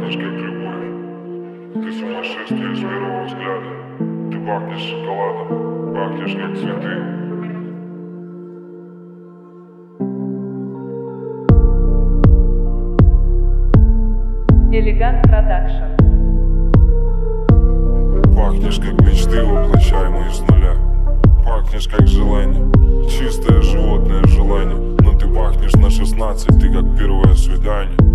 пахнешь как любовь. Ты сумасшествие с первого взгляда. Ты пахнешь шоколадом, пахнешь как цветы. Элегант Продакшн. Пахнешь как мечты, воплощаемые с нуля. Пахнешь как желание, чистое животное желание. Но ты пахнешь на 16, ты как первое свидание.